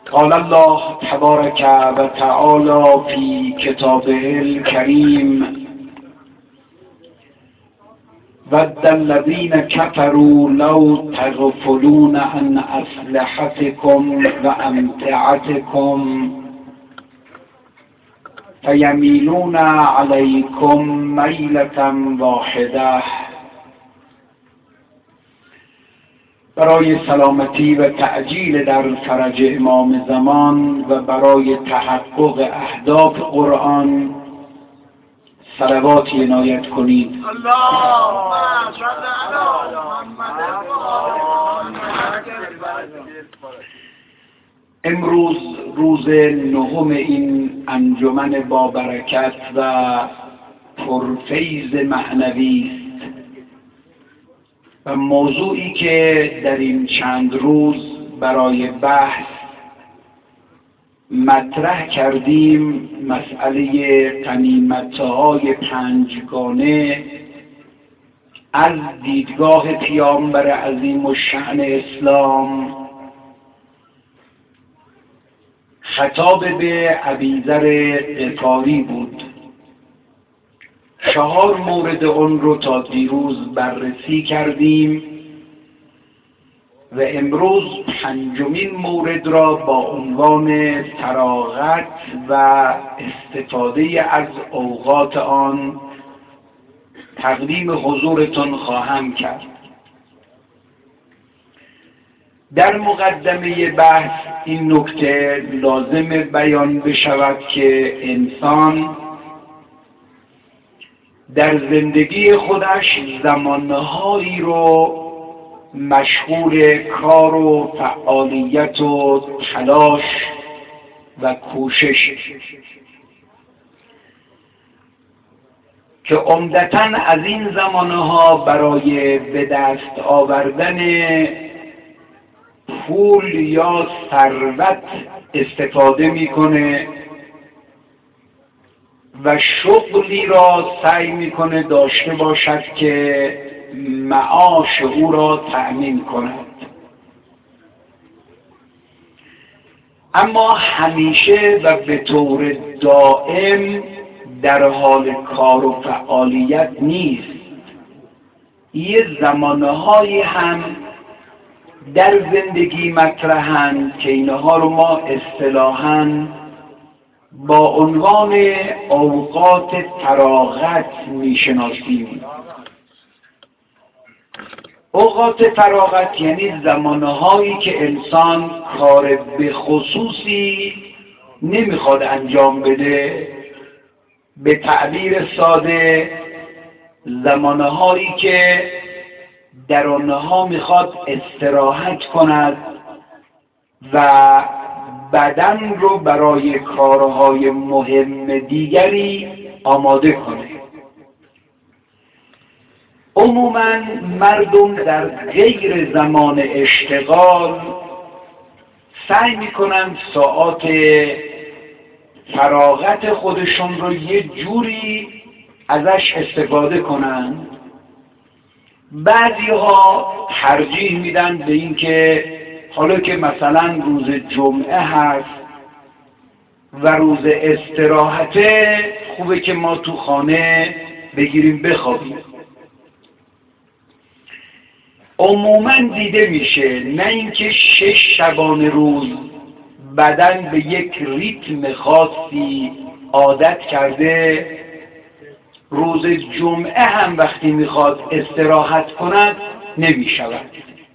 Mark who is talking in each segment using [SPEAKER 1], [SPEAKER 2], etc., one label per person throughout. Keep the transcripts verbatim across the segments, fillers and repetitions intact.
[SPEAKER 1] قال الله تبارك و تعالى في كتابه الكريم ود الذين كفروا لو تغفلون عن أسلحتكم وأمتعتكم فيميلون عليكم میلة واحدة. برای سلامتی و تعجیل در فرج امام زمان و برای تحقق اهداف قرآن صلواتی عنایت کنید. اللهم صل علی محمد. امروز روز نهم این انجمن با برکت و پرفیض معنوی است و موضوعی که در این چند روز برای بحث مطرح کردیم مسئله غنیمت‌های پنجگانه از دیدگاه پیامبر عظیم الشأن اسلام، خطاب به ابیذر غفاری بود. چهار مورد اون رو تا دیروز بررسی کردیم و امروز پنجمین مورد را با عنوان فراغت و استفاده از اوقات آن تقدیم حضورتون خواهم کرد. در مقدمه بحث این نکته لازم بیان بشود که انسان در زندگی خودش زمانهایی رو مشغول کار و فعالیت و تلاش و کوشش که عمدتاً از این زمانها برای به دست آوردن پول یا ثروت استفاده میکنه و شغلی را سعی میکنه داشته باشد که معاش او را تأمین کند. اما همیشه و به طور دائم در حال کار و فعالیت نیست. یه زمانهایی هم در زندگی مطرحند که اینها رو ما اصطلاحاً با عنوان اوقات فراغت میشناسیم. اوقات فراغت یعنی زمانهایی که انسان کار به خصوصی نمیخواد انجام بده، به تعبیر ساده زمانهایی که در آنها میخواد استراحت کند و بدن رو برای کارهای مهم دیگری آماده کنه. عموماً مردم در غیر زمان اشتغال سعی میکنن ساعات فراغت خودشون رو یه جوری ازش استفاده کنن. بعضی ها ترجیح میدن به این که حالا که مثلا روز جمعه هست و روز استراحته، خوبه که ما تو خانه بگیریم بخوابیم. عموما دیده میشه نه اینکه شش شبانه روز بدن به یک ریتم خاصی عادت کرده، روز جمعه هم وقتی میخواد استراحت کند نمیشود.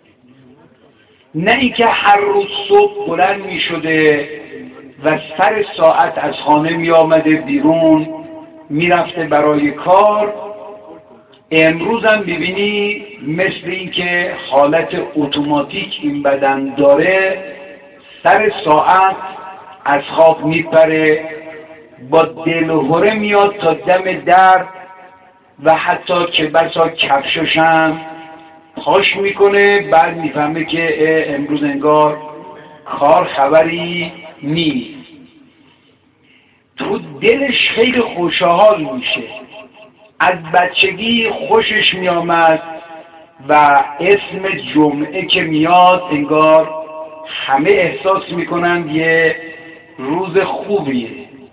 [SPEAKER 1] نه اینکه هر روز صبح بلند میشده و سر ساعت از خانه میآمده بیرون میرفته برای کار، امروز هم ببینی مثل اینکه حالت اتوماتیک این بدن داره، سر ساعت از خواب میپره، با دلهره میاد تا دم در و حتی که بسا کفششم پاش میکنه، بعد میفهمه که امروز انگار کار خبری نیست. تو دلش خیلی خوشحال میشه. از بچگی خوشش میامد و اسم جمعه که میاد انگار همه احساس میکنند یه روز خوبیه.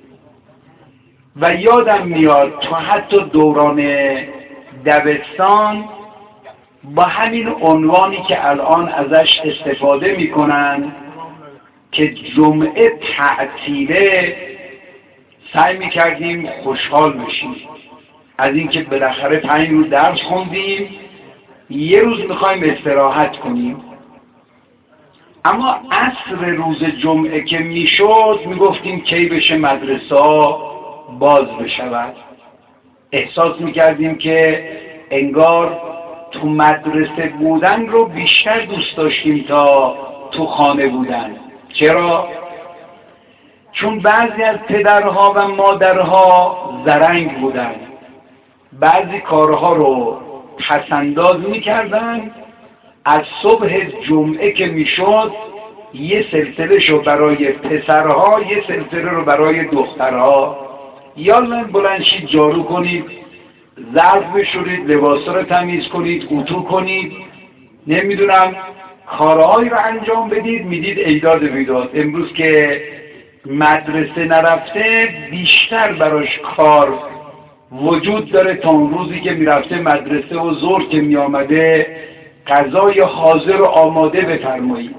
[SPEAKER 1] و یادم میاد تو حتی دوران دبستان با همین عنوانی که الان ازش استفاده میکنن که جمعه تعطیله، سعی میکردیم خوشحال بشیم از اینکه بالاخره پنج روز درس خوندیم، یه روز میخوایم استراحت کنیم. اما عصر روز جمعه که میشد میگفتیم کی بشه مدرسه باز بشود. احساس میکردیم که انگار تو مدرسه بودن رو بیشتر دوست داشتیم تا تو خانه بودن. چرا؟ چون بعضی از پدرها و مادرها زرنگ بودن، بعضی کارها رو پسنداز میکردن. از صبح جمعه که میشد یه سلسله شو برای پسرها، یه سلسله رو برای دخترها. یالا بلند شید جارو کنید، ظرف بشورید، لباسا رو تمیز کنید، اتو کنید، نمیدونم کارهایی رو انجام بدید. میدید ایداد بیداد. امروز که مدرسه نرفته بیشتر براش کار وجود داره تا اون روزی که میرفته مدرسه و ظهر که میامده غذای حاضر و آماده بفرمایید.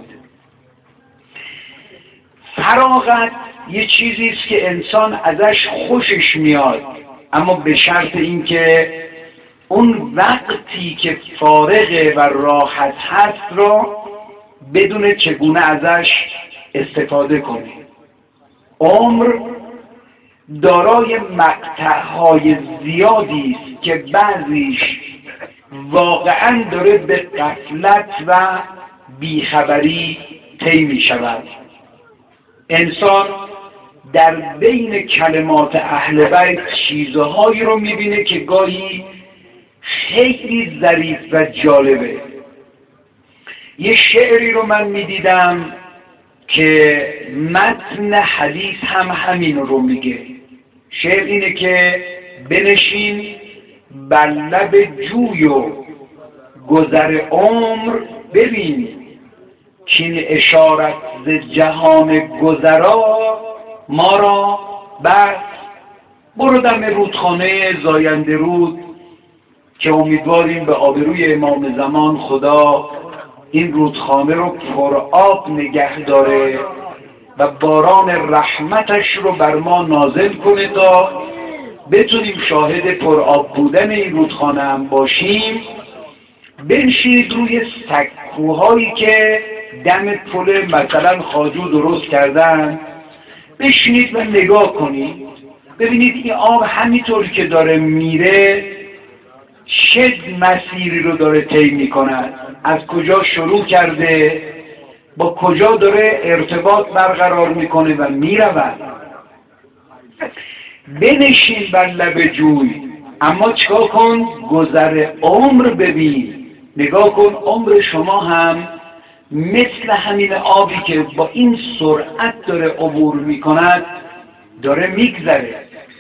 [SPEAKER 1] فراغت یه چیزی است که انسان ازش خوشش میاد، اما به شرط اینکه اون وقتی که فارغه و راحت هست رو بدون چگونه ازش استفاده کنه. عمر دارای مقطع‌های زیادی است که بعضیش واقعا داره به غفلت و بیخبری طی می شود. انسان در بین کلمات اهل بیت چیزهایی رو می بینه که گاهی خیلی ظریف و جالبه. یه شعری رو من می دیدم که متن حدیث هم همین رو میگه. شعر اینه که بنشین بر لب جوی و گذر عمر ببین، کین اشارت ز جهان گذرا ما را بس. برو دم رودخانه زاینده رود که امیدواریم به آبروی امام زمان خدا این رودخانه رو پر آب نگه داره و باران رحمتش رو بر ما نازل کنه تا بتونیم شاهد پر آب بودن این رودخانه هم باشیم. بنشینید روی سکوهایی که دم پل مثلا خواجو درست کردن، بشینید و نگاه کنید، ببینید این آب همینطوری که داره میره چه مسیری رو داره طی می‌کند، از کجا شروع کرده، با کجا داره ارتباط برقرار میکنه و میرود. بنشین بر لب جوی، اما چکار کن؟ گذر عمر ببین. نگاه کن عمر شما هم مثل همین آبی که با این سرعت داره عبور میکند داره میگذره.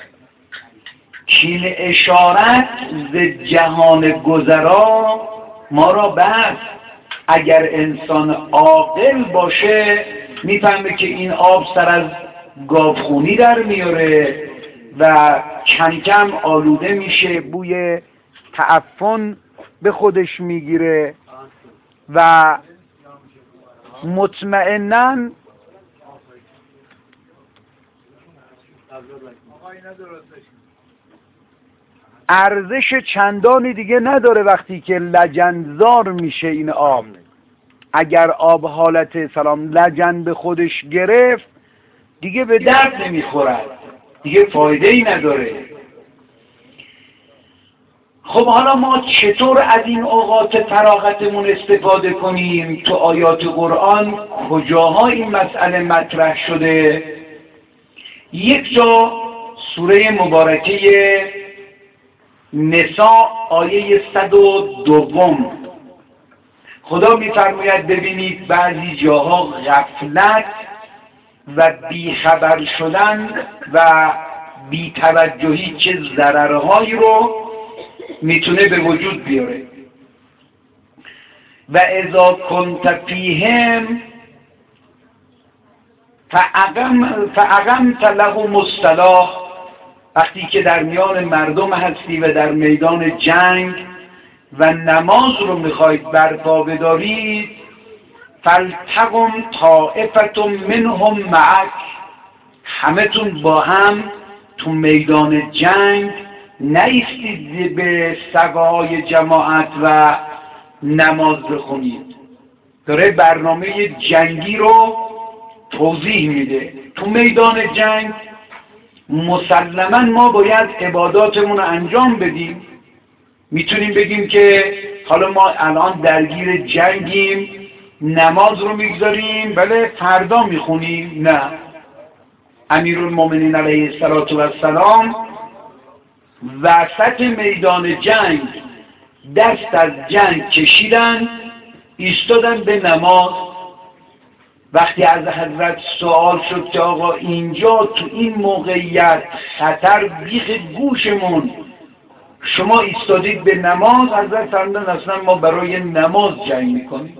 [SPEAKER 1] کین اشارت ز جهان گذرا ما را بس. اگر انسان عاقل باشه میفهمه که این آب سر از گاوخونی در میاره و کم کم آلوده میشه، بوی تعفن به خودش میگیره و مطمئناً ارزش چندانی دیگه نداره وقتی که لجنزار میشه این آب. اگر آب حالت سلام لجن به خودش گرفت دیگه به درد نمیخورد، دیگه فایده ای نداره. خب حالا ما چطور از این اوقات فراغتمون استفاده کنیم؟ تو آیات قرآن کجاها این مسئله مطرح شده؟ یک جا سوره مبارکه نساء آیه صد و دوم خدا می‌فرماید ببینید بعضی جاها غفلت و بیخبر شدن و بی‌توجهی چه ضررهایی رو میتونه به وجود بیاره. و اذا کنت فیهم فاقم فاقمت له مصطلح، وقتی که در میان مردم هستی و در میدان جنگ و نماز رو میخواید برپا بدارید، فلتقم طائفة منهم معک، همتون با هم تو میدان جنگ نایستید به سگای جماعت و نماز بخونید. داره برنامه جنگی رو توضیح میده. تو میدان جنگ مسلما ما باید عباداتمون رو انجام بدیم. میتونیم بگیم که حالا ما الان درگیر جنگیم، نماز رو میگذاریم بله فردا میخونیم. نه، امیرالمومنین علیه السلام وسط میدان جنگ دست از جنگ کشیدن، ایستادن به نماز. وقتی از حضرت سوال شد که آقا اینجا تو این موقعیت خطر بیخ گوشمون، شما ایستادید به نماز، حضرت فرمودن اصلا ما برای نماز جنگ میکنیم.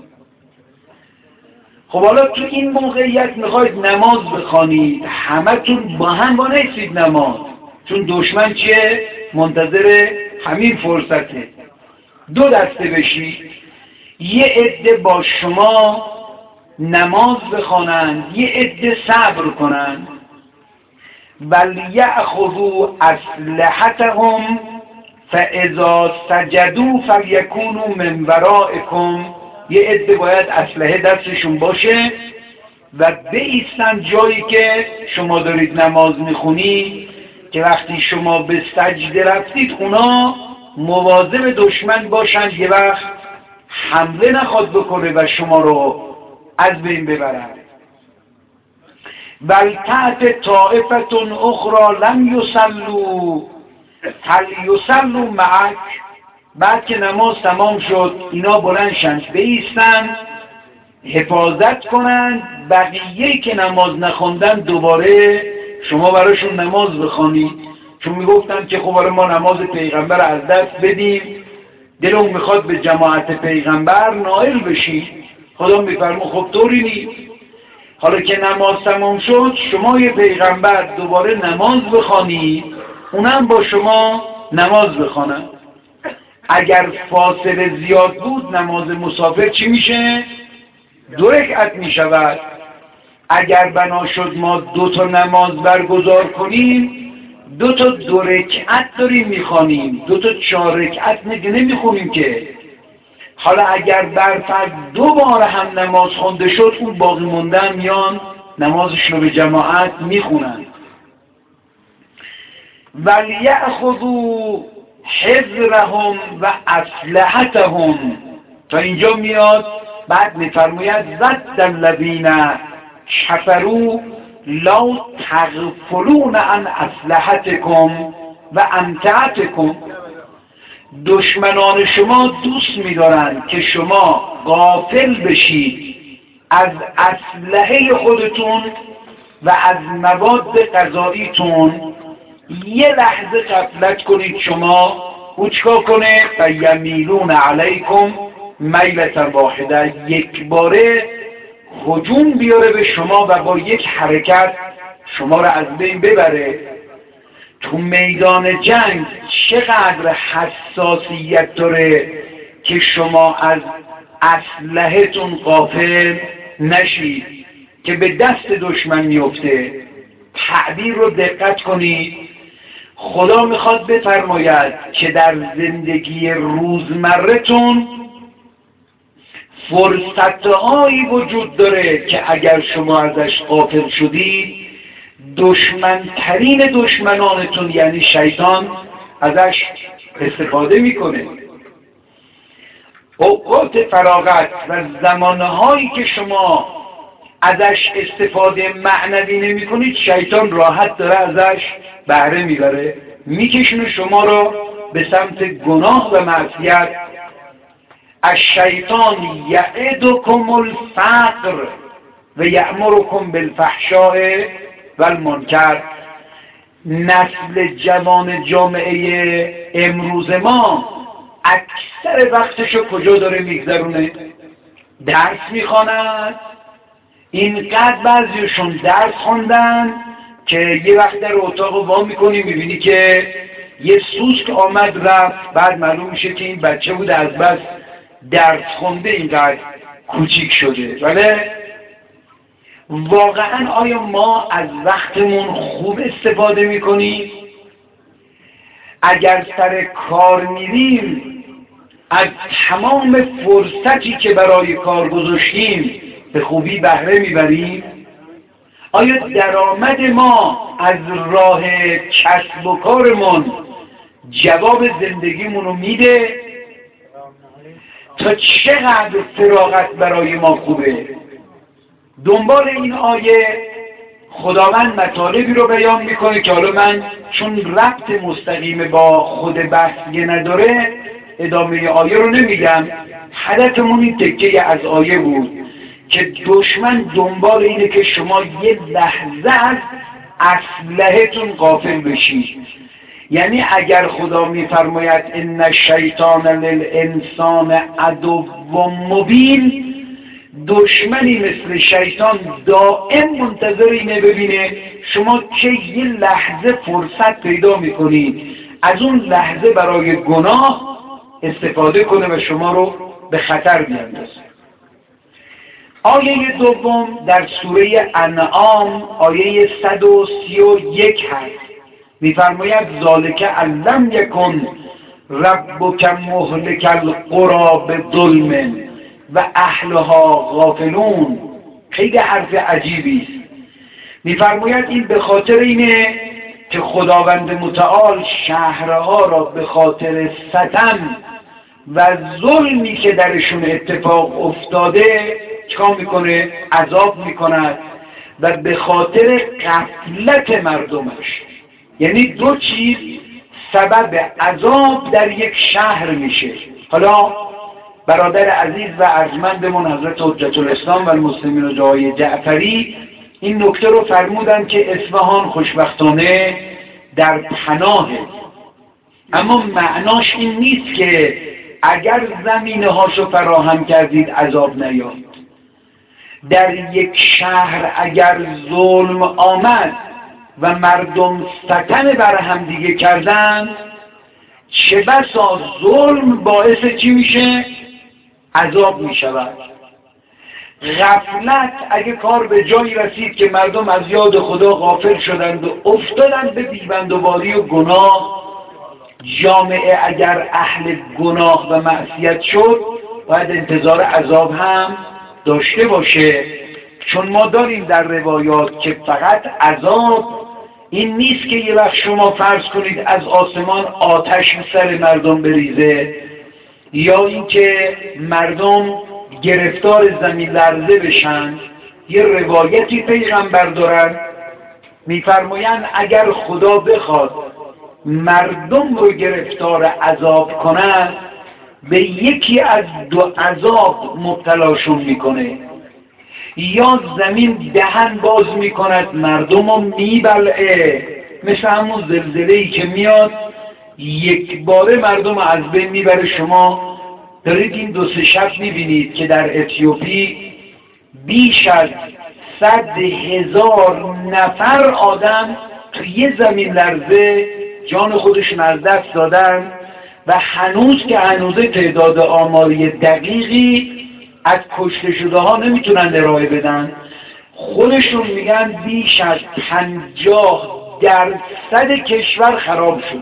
[SPEAKER 1] خب حالا تو این موقعیت میخواید نماز بخوانید، همتون با هم با نیستید نماز، چون دشمن چیه؟ منتظر همین فرصته. دو دسته بشید، یه عده با شما نماز بخوانند، یه عده صبر کنند. ولیأخذوا اسلحتهم فاذا سجدوا فلیکونوا من ورائکم، یه عده باید اسلحه دستشون باشه و بایستن جایی که شما دارید نماز میخونی، که وقتی شما به سجده رفتید اونا مواظب دشمن باشند یه وقت حمله نخواد بکنه و شما رو از بین ببرند. بل تأت طائفة اخرى لم یصلوا فلیصلوا معک، بعد که نماز تمام شد اینا بلند شند بایستن حفاظت کنند، بقیه که نماز نخوندن دوباره شما براشون نماز بخوانید. چون میگفتن که خب ما نماز پیغمبر از دست بدیم، دلمون میخواد به جماعت پیغمبر نائل بشیم. خدا میفرمه خب طوری نیست، حالا که نماز تمام شد شما یه پیغمبر دوباره نماز بخوانید، اونم با شما نماز بخوانن. اگر فاصله زیاد بود نماز مسافر چی میشه؟ دو رکعت میشود. اگر بنا شد ما دو تا نماز برگزار کنیم، دو تا دو رکعت داریم میخوانیم، دو تا چهار رکعت نمیخونیم که. حالا اگر برفرض دو بار هم نماز خونده شد، اون باقی موندن میان نمازشون رو به جماعت میخونن. ولیأخذوا حذرهم و اسلحتهم، تا اینجا میاد. بعد میفرماید زد الذین کفروا لا تغفلون عن اسلحتکم و امتعتکم، دشمنان شما دوست می‌دارند که شما غافل بشید از اسلحه خودتون و از مواد غذاییتون. یه لحظه غفلت کنید شما، او چکار کنه؟ فیمیلون علیکم میلة واحده، یک باره هجوم بیاره به شما و با یک حرکت شما را از بین ببره. تو میدان جنگ چقدر حساسیت داره که شما از اسلحه‌تون غافل نشید که به دست دشمن میفته. تعبیر رو دقت کنید. خدا میخواد بفرماید که در زندگی روزمره‌تون فرصتهایی وجود داره که اگر شما ازش غافل شدید، دشمنترین دشمنانتون یعنی شیطان ازش استفاده میکنه. اوقات فراغت و زمانهایی که شما ازش استفاده معنوی نمی کنید، شیطان راحت داره ازش بهره میبره، میکشونه شما رو به سمت گناه و معصیت. الشیطان یعدکم الفقر و یأمرکم بالفحشاء و المنکر. نسل جوان جامعه امروز ما اکثر وقتشو کجا داره میگذرونه؟ درس میخواند، اینقدر بعضیشون درس خوندن که یه وقت در اتاق وا میکنی میبینی که یه سوسک آمد رفت، بعد معلوم میشه که این بچه بود از بس درس خونده اینقدر کوچیک شده. ولی واقعا آیا ما از وقتمون خوب استفاده میکنیم؟ اگر سر کار میریم از تمام فرصتی که برای کار گذاشتیم به خوبی بهره میبریم؟ آیا درآمد ما از راه کسب و کارمون جواب زندگیمون رو میده؟ تا چقدر فراغت برای ما خوبه؟ دنبال این آیه خداوند مطالبی رو بیان میکنه که حالا من چون ربط مستقیم با خود بحثیه نداره ادامه آیه رو نمیگم. هدفمون این تکه از آیه بود که دشمن دنبال اینه که شما یه لحظه از اسلحه‌تون غافل بشید. یعنی اگر خدا میفرماید ان الشیطان للانسان عدو مبین، دشمنی مثل شیطان دائم منتظر اینه ببینه شما که یه لحظه فرصت پیدا میکنید از اون لحظه برای گناه استفاده کنه و شما رو به خطر بیاندازه. آیه دوم در سوره انعام آیه صد و سی و یک هست، میفرماید ذالک علم یکن ربک مهلک القری بظلم و اهلها غافلون. خیلی حرف عجیبی است. میفرماید این به خاطر اینه که خداوند متعال شهرها را به خاطر ستم و ظلمی که درشون اتفاق افتاده چکار میکنه؟ عذاب میکند و به خاطر غفلت مردمش. یعنی دو چیز سبب عذاب در یک شهر میشه. حالا برادر عزیز و ارجمندمون حضرت حجت الاسلام و المسلمین و جای جعفری این نکته رو فرمودن که اصفهان خوشبختانه در پناهه، اما معناش این نیست که اگر زمینه هاشو فراهم کردید عذاب نیاد. در یک شهر اگر ظلم آمد و مردم ستم بر هم دیگه کردن، چه بسا ظلم باعث چی میشه؟ عذاب میشود. غفلت اگه کار به جایی رسید که مردم از یاد خدا غافل شدند و افتادند به بیبندوباری و گناه، جامعه اگر اهل گناه و معصیت شد باید انتظار عذاب هم داشته باشه. چون ما داریم در روایات که فقط عذاب این نیست که یه وقت شما فرض کنید از آسمان آتش سر مردم بریزه، یا اینکه مردم گرفتار زمین لرزه بشن. یه روایتی پیغمبر دارن میفرمایند اگر خدا بخواد مردم رو گرفتار عذاب کنن به یکی از دو عذاب مبتلاشون میکنه، یا زمین دهن باز میکند مردم رو میبلعه، مثل همون زلزله‌ای که میاد یک باره مردم از بین میبره. شما دارید این دو سه شب میبینید که در اتیوپی بیش از صد هزار نفر آدم تو یه زمین لرزه جان خودشون از دست دادن و هنوز که هنوزه تعداد آماری دقیقی از کشته شده ها نمیتونن ارائه بدن. خودشون میگن بیش از پنجاه درصد کشور خراب شد.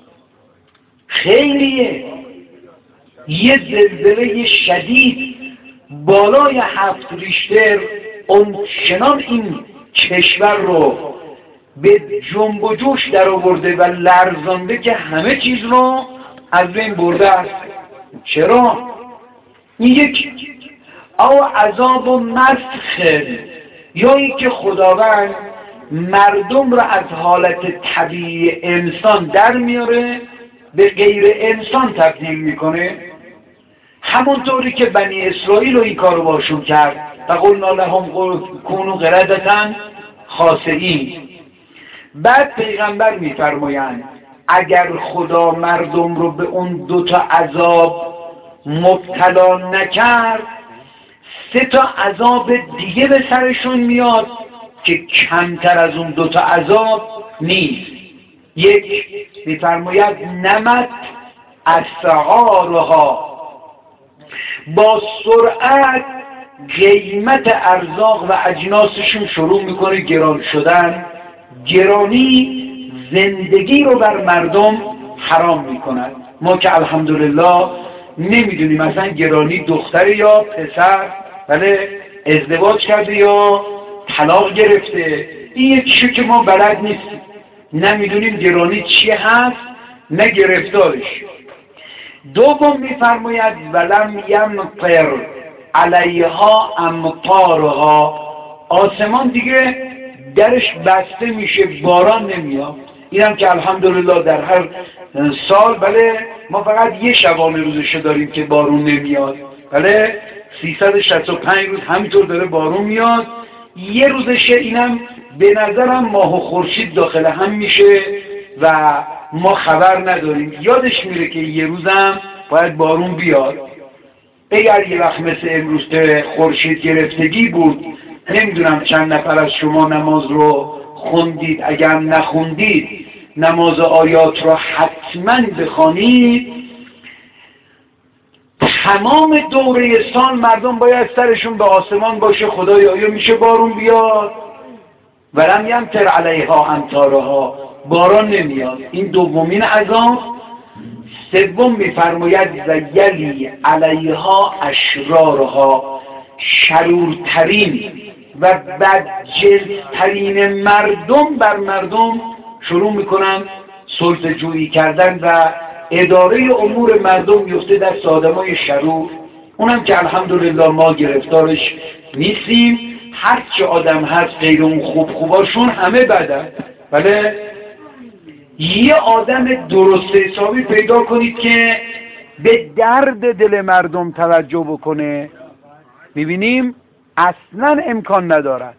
[SPEAKER 1] خیلیه. یه زلزله شدید بالای هفت ریشتر اون چنان این کشور رو به جنب و جوش در آورده و لرزانده که همه چیز رو از بین برده است. چرا؟ این یک او عذاب و مسخ، یا این که خداوند مردم را از حالت طبیعی انسان در میاره به غیر انسان تبدیل میکنه. همونطوری که بنی اسرائیل رو این کارو باشون کرد و قلنا لهم کونوا قردة خاسئین. بعد پیغمبر میفرمایند اگر خدا مردم رو به اون دوتا عذاب مبتلا نکرد سه تا عذاب دیگه به سرشون میاد که کمتر از اون دو تا عذاب نیست. یک، میفرماید نمت اسعارها، با سرعت قیمت ارزاق و اجناسشون شروع میکنه گران شدن. گرانی زندگی رو بر مردم حرام میکنن. ما که الحمدلله نمیدونیم مثلا گرانی دختر یا پسر بله ازدواج کرده یا طلاق گرفته، این یکیشو که ما بلد نیستیم، نمیدونیم گرانی چی هست نه گرفتارش. دوم میفرماید ولم یمطر علیها امطارها، آسمان دیگه درش بسته میشه، باران نمیاد. اینم که الحمدلله در هر سال بله ما فقط یه شبانه روزشو داریم که بارون نمیاد، بله سیصد و شصت و پنج روز همینطور داره بارون میاد. یه روزشه اینم به نظرم ماه و خورشید داخل هم میشه و ما خبر نداریم، یادش میره که یه روزم باید بارون بیاد. اگر یه وقت مثل امروز که خورشید گرفتگی بود، نمیدونم چند نفر از شما نماز رو خوندید، اگر نخوندید نماز آیات رو حتما بخوانید. تمام دوره سال مردم باید سرشون به آسمان باشه خدایا آیا میشه بارون بیاد؟ ولم یمطر علیها امطارها، باران نمیاد. این دومین عذاب. سوم میفرماید و یلی علیها اشرارها، شرورترین و بدجنس‌ترین مردم بر مردم شروع میکنن سلطه جویی کردن و اداره امور مردم میفته دست آدمای شرور. اونم که الحمدلله ما گرفتارش نیستیم، هر چه آدم هست غیر اون خوب خوباشون همه بدن. بله یه آدم درست حسابی پیدا کنید که به درد دل مردم توجه بکنه، میبینیم اصلا امکان ندارد.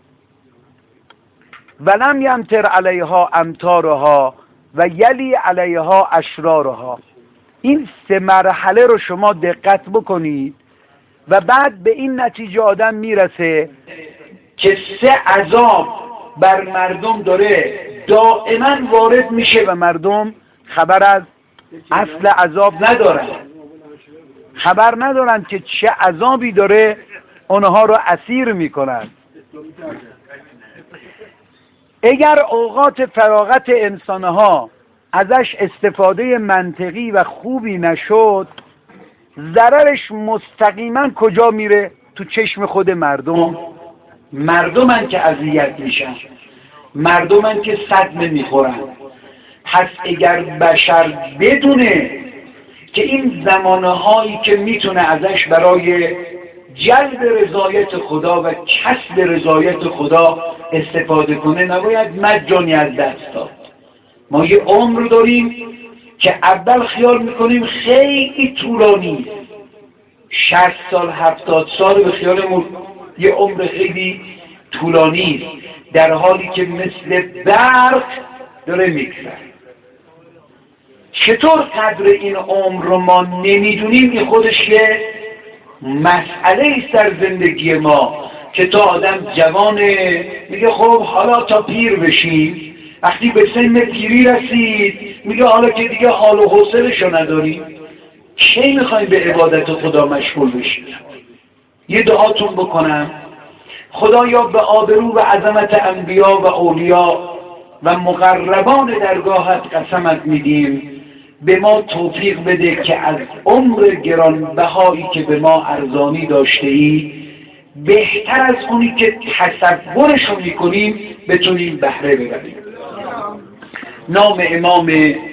[SPEAKER 1] ولم یمطر علیها امطارها و یلی علیها اشرارها. این سه مرحله رو شما دقت بکنید و بعد به این نتیجه آدم میرسه که سه عذاب بر مردم داره دائما وارد میشه و مردم خبر از اصل عذاب ندارن، خبر ندارن که چه عذابی داره اونها رو اسیر میکنن. اگر اوقات فراغت انسانها ازش استفاده منطقی و خوبی نشد، ضررش مستقیما کجا میره؟ تو چشم خود مردم. مردمن که اذیت میشن، مردمن که صدمه میخورن. پس اگر بشر بدونه که این زمانهایی که میتونه ازش برای جلب رضایت خدا و کسب رضایت خدا استفاده کنه، نباید مجانی از دست داد. ما یه عمر داریم که اول خیال میکنیم خیلی طولانی، شصت سال هفتاد سال به خیالمون یه عمر خیلی طولانی، در حالی که مثل برق داره میگذره. چطور قدر این عمر رو ما نمیدونیم؟ این خودش یه مسئله ایست در زندگی ما که تا آدم جوانه میگه خب حالا تا پیر بشیم، وقتی به سن پیری رسید میگه حالا که دیگه حال و حوصله‌شو نداریم، کی میخوایم به عبادت خدا مشغول بشیم؟ یه دعاتون بکنم، خدایا به آبرو و عظمت انبیا و اولیا و مقربان درگاهت قسمت میدیم به ما توفیق بده که از عمر گرانبهایی که به ما ارزانی داشته ای بهتر از اونی که تصورشو میکنیم بتونیم بهره ببریم. نام امام